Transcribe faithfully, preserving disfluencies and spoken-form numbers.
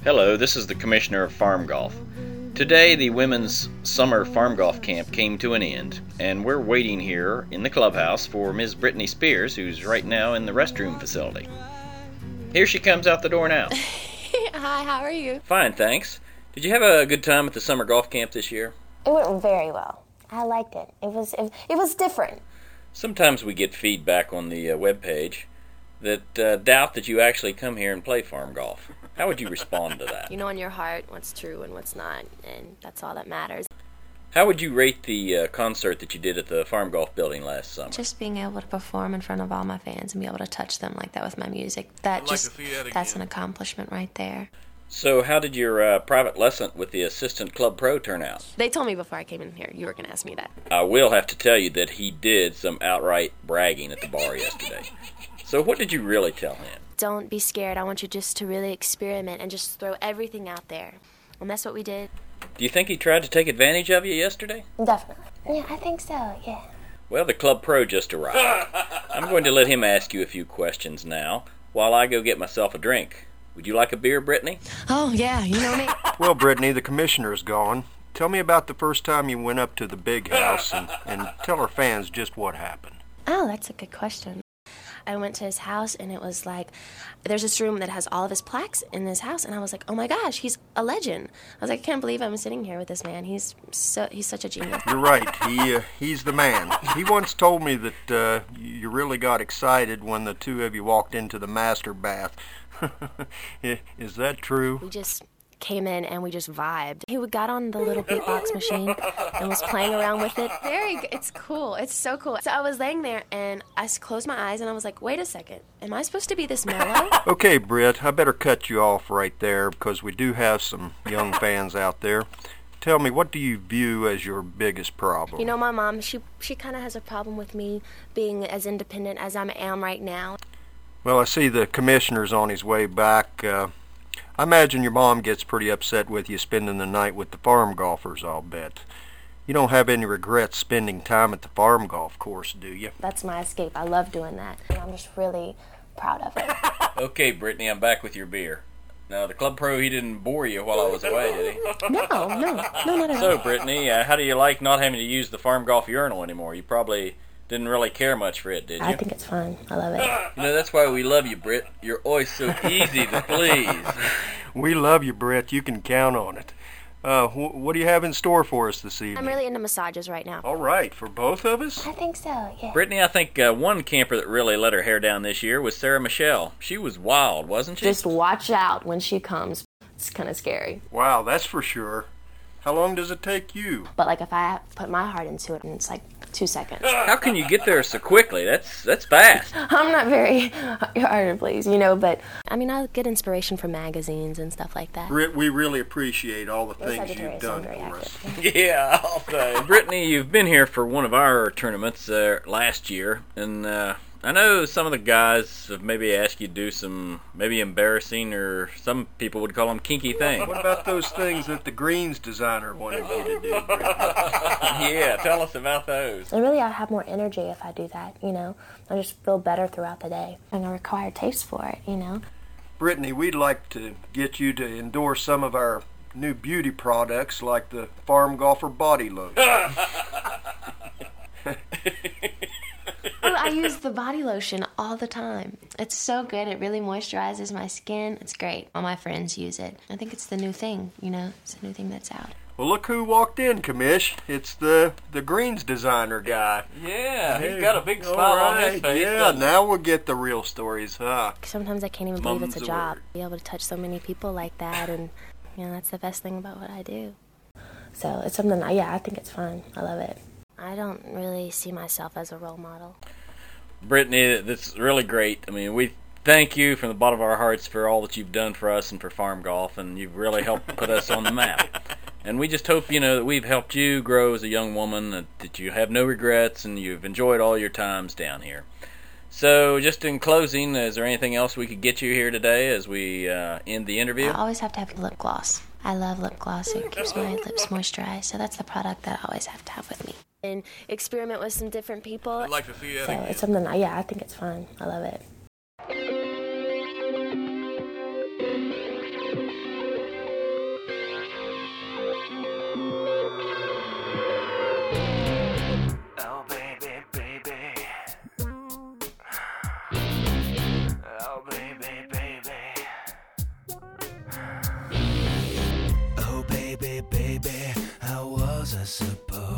Hello, this is the Commissioner of Farm Golf. Today, the women's summer farm golf camp came to an end, and we're waiting here in the clubhouse for Miz Brittany Spears, who's right now in the restroom facility. Here she comes out the door now. Hi, how are you? Fine, thanks. Did you have a good time at the summer golf camp this year? It went very well. I liked it. It was it, it was different. Sometimes we get feedback on the uh, webpage that uh, doubt that you actually come here and play farm golf. How would you respond to that? You know in your heart what's true and what's not, and that's all that matters. How would you rate the uh, concert that you did at the farm golf building last summer? Just being able to perform in front of all my fans and be able to touch them like that with my music, that I'd just, like to see that that's again. an accomplishment right there. So how did your uh, private lesson with the assistant club pro turn out? They told me before I came in here you were going to ask me that. I will have to tell you that he did some outright bragging at the bar yesterday. So what did you really tell him? Don't be scared. I want you just to really experiment and just throw everything out there. And that's what we did. Do you think he tried to take advantage of you yesterday? Definitely. Yeah, I think so, yeah. Well, the club pro just arrived. I'm going to let him ask you a few questions now while I go get myself a drink. Would you like a beer, Brittany? Oh, yeah, you know me. Well, Brittany, the commissioner's gone. Tell me about the first time you went up to the big house and, and tell our fans just what happened. Oh, that's a good question. I went to his house, and it was like, there's this room that has all of his plaques in his house, and I was like, oh my gosh, he's a legend. I was like, I can't believe I'm sitting here with this man. He's so he's such a genius. You're right. He uh, he's the man. He once told me that uh, you really got excited when the two of you walked into the master bath. Is that true? We just came in and we just vibed. He would got on the little beatbox machine and was playing around with it. Very good. It's cool. It's so cool. So I was laying there and I s- closed my eyes and I was like, wait a second. Am I supposed to be this mellow? Okay, Britt, I better cut you off right there because we do have some young fans out there. Tell me, what do you view as your biggest problem? You know, my mom, she, she kind of has a problem with me being as independent as I am right now. Well, I see the commissioner's on his way back. Uh, I imagine your mom gets pretty upset with you spending the night with the farm golfers, I'll bet. You don't have any regrets spending time at the farm golf course, do you? That's my escape. I love doing that. And I'm just really proud of it. Okay, Brittany, I'm back with your beer. Now, the club pro, he didn't bore you while I was away, did he? No, no, no, not at all. So, Brittany, uh, how do you like not having to use the farm golf urinal anymore? You probably didn't really care much for it, did you? I think it's fun. I love it. You know, that's why we love you, Britt. You're always so easy to please. We love you, Britt. You can count on it. Uh, wh- what do you have in store for us this evening? I'm really into massages right now. All right, for both of us? I think so, yeah. Brittany, I think uh, one camper that really let her hair down this year was Sarah Michelle. She was wild, wasn't she? Just watch out when she comes. It's kind of scary. Wow, that's for sure. How long does it take you? But like if I put my heart into it, it's like two seconds. How can you get there so quickly? That's that's fast. I'm not very hard to please, you know, but I mean, I get inspiration from magazines and stuff like that. Britt, we really appreciate all the We're things you've Sagittarius, so I'm done very for us. active. Yeah, I'll say. Brittany, you've been here for one of our tournaments uh, last year, and uh, I know some of the guys have maybe asked you to do some maybe embarrassing, or some people would call them kinky things. What about those things that the greens designer wanted you to do, Brittany? Yeah, tell us about those. And really, I have more energy if I do that, you know. I just feel better throughout the day. And I require taste for it, you know. Brittany, we'd like to get you to endorse some of our new beauty products like the Farm Golfer Body Lotion. Oh, I use the body lotion all the time. It's so good. It really moisturizes my skin. It's great. All my friends use it. I think it's the new thing, you know. It's the new thing that's out. Well, look who walked in, Commish. It's the the greens designer guy. Yeah, Hey, he's got a big smile all on his right, face. Yeah, doesn't he? now we'll get the real stories, huh? Sometimes I can't even believe it's a Mum's the job. word. Be able to touch so many people like that, and you know, that's the best thing about what I do. So it's something, I, yeah, I think it's fun. I love it. I don't really see myself as a role model. Brittany, that's really great. I mean, we thank you from the bottom of our hearts for all that you've done for us and for farm golf, and you've really helped put us on the map. And we just hope, you know, that we've helped you grow as a young woman, that, that you have no regrets, and you've enjoyed all your times down here. So, just in closing, is there anything else we could get you here today as we uh, end the interview? I always have to have lip gloss. I love lip gloss. It keeps my lips moisturized, so that's the product that I always have to have with me. And experiment with some different people. I'd like to see that So again. it's something, I, yeah, I think it's fun. I love it. apart.